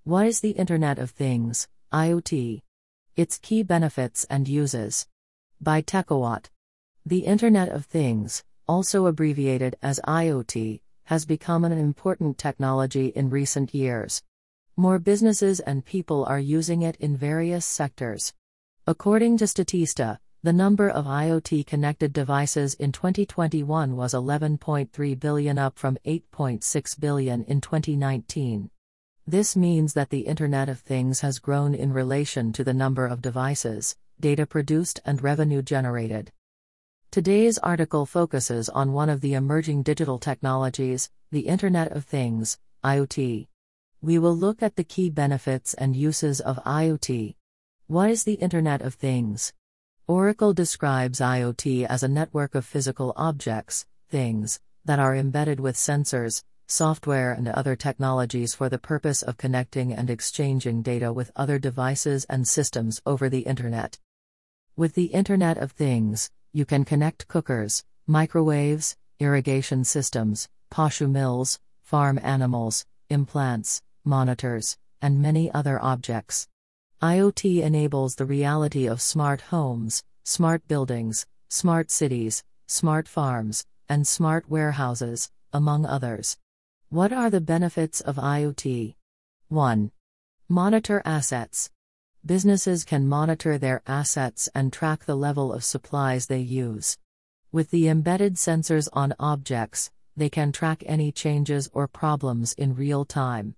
What is the Internet of Things, IoT? Its key benefits and uses. By Techawatt. The Internet of Things, also abbreviated as IoT, has become an important technology in recent years. More businesses and people are using it in various sectors. According to Statista, the number of IoT-connected devices in 2021 was 11.3 billion, up from 8.6 billion in 2019. This means that the Internet of Things has grown in relation to the number of devices, data produced and revenue generated. Today's article focuses on one of the emerging digital technologies, the Internet of Things, IoT. We will look at the key benefits and uses of IoT. What is the Internet of Things? Oracle describes IoT as a network of physical objects, things, that are embedded with sensors, software and other technologies for the purpose of connecting and exchanging data with other devices and systems over the Internet. With the Internet of Things, you can connect cookers, microwaves, irrigation systems, poshu mills, farm animals, implants, monitors, and many other objects. IoT enables the reality of smart homes, smart buildings, smart cities, smart farms, and smart warehouses, among others. What are the benefits of IoT? 1. Monitor assets. Businesses can monitor their assets and track the level of supplies they use. With the embedded sensors on objects, they can track any changes or problems in real time.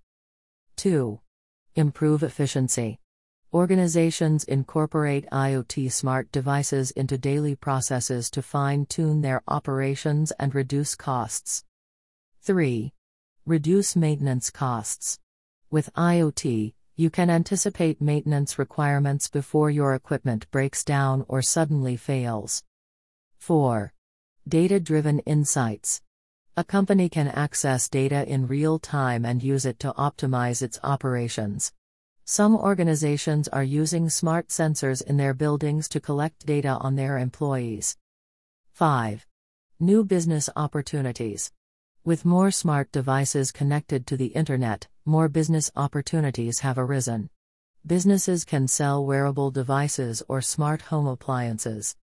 2. Improve efficiency. Organizations incorporate IoT smart devices into daily processes to fine-tune their operations and reduce costs. 3. Reduce maintenance costs. With IoT, you can anticipate maintenance requirements before your equipment breaks down or suddenly fails. 4. Data-driven insights. A company can access data in real time and use it to optimize its operations. Some organizations are using smart sensors in their buildings to collect data on their employees. 5. New business opportunities. With more smart devices connected to the Internet, more business opportunities have arisen. Businesses can sell wearable devices or smart home appliances.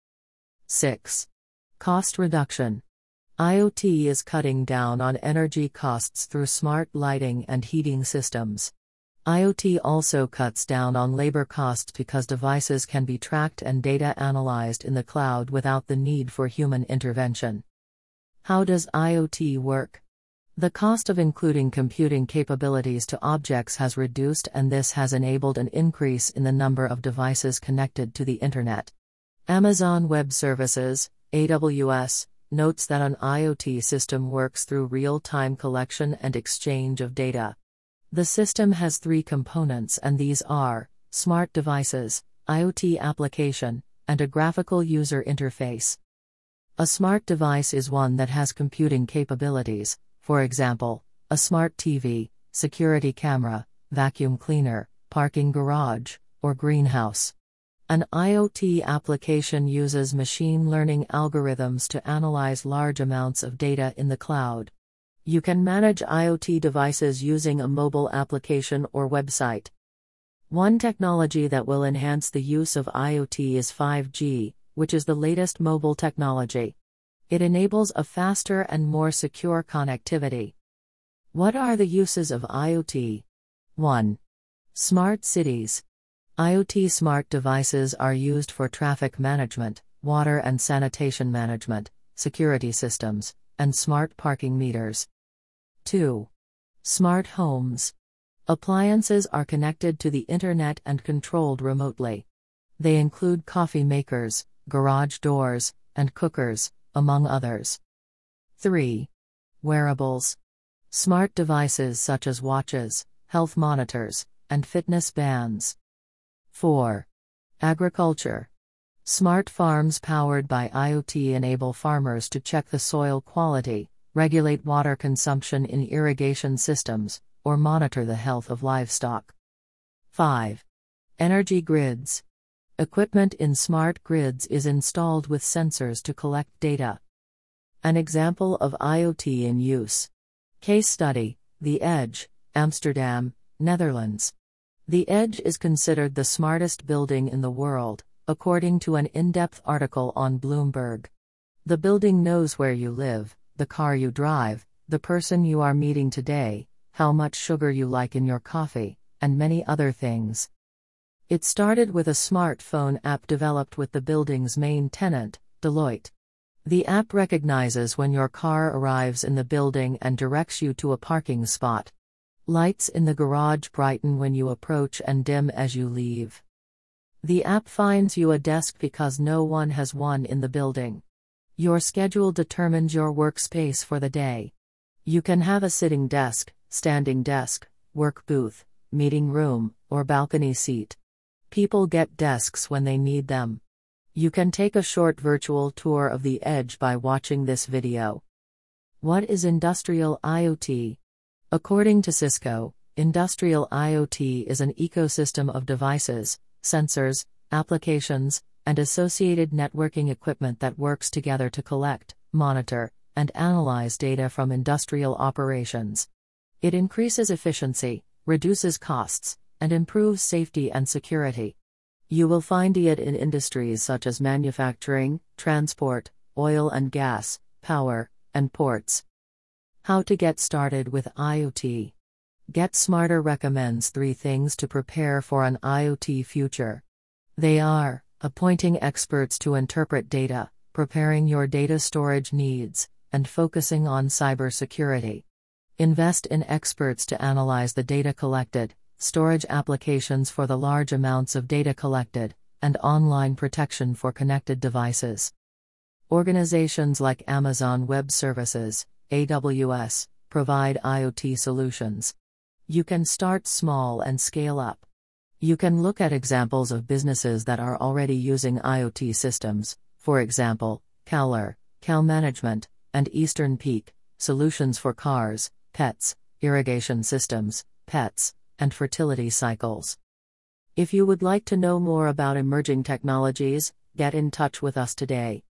6. Cost reduction. IoT is cutting down on energy costs through smart lighting and heating systems. IoT also cuts down on labor costs because devices can be tracked and data analyzed in the cloud without the need for human intervention. How does IoT work? The cost of including computing capabilities to objects has reduced, and this has enabled an increase in the number of devices connected to the Internet. Amazon Web Services, AWS, notes that an IoT system works through real-time collection and exchange of data. The system has 3 components, and these are smart devices, IoT application, and a graphical user interface. A smart device is one that has computing capabilities, for example, a smart TV, security camera, vacuum cleaner, parking garage, or greenhouse. An IoT application uses machine learning algorithms to analyze large amounts of data in the cloud. You can manage IoT devices using a mobile application or website. One technology that will enhance the use of IoT is 5G, which is the latest mobile technology. It enables a faster and more secure connectivity. What are the uses of IoT? 1. Smart cities. IoT smart devices are used for traffic management, water and sanitation management, security systems, and smart parking meters. 2. Smart homes. Appliances are connected to the Internet and controlled remotely. They include coffee makers, garage doors, and cookers, among others. 3. Wearables. Smart devices such as watches, health monitors, and fitness bands. 4. Agriculture. Smart farms powered by IoT enable farmers to check the soil quality, regulate water consumption in irrigation systems, or monitor the health of livestock. 5. Energy grids. Equipment in smart grids is installed with sensors to collect data. An example of IoT in use. Case study: The Edge, Amsterdam, Netherlands. The Edge is considered the smartest building in the world, according to an in-depth article on Bloomberg. The building knows where you live, the car you drive, the person you are meeting today, how much sugar you like in your coffee, and many other things. It started with a smartphone app developed with the building's main tenant, Deloitte. The app recognizes when your car arrives in the building and directs you to a parking spot. Lights in the garage brighten when you approach and dim as you leave. The app finds you a desk because no one has one in the building. Your schedule determines your workspace for the day. You can have a sitting desk, standing desk, work booth, meeting room, or balcony seat. People get desks when they need them. You can take a short virtual tour of the Edge by watching this video. What is Industrial IoT? According to Cisco, Industrial IoT is an ecosystem of devices, sensors, applications, and associated networking equipment that works together to collect, monitor, and analyze data from industrial operations. It increases efficiency, reduces costs, and improves safety and security. You will find it in industries such as manufacturing, transport, oil and gas, power, and ports. How to get started with IoT. Get Smarter recommends 3 things to prepare for an IoT future. They are: appointing experts to interpret data, preparing your data storage needs, and focusing on cybersecurity. Invest in experts to analyze the data collected, storage applications for the large amounts of data collected, and online protection for connected devices. Organizations like Amazon Web Services, AWS, provide IoT solutions. You can start small and scale up. You can look at examples of businesses that are already using IoT systems, for example, Cowler, Cow Management, and Eastern Peak, solutions for cars, pets, irrigation systems, pets, and fertility cycles. If you would like to know more about emerging technologies, get in touch with us today.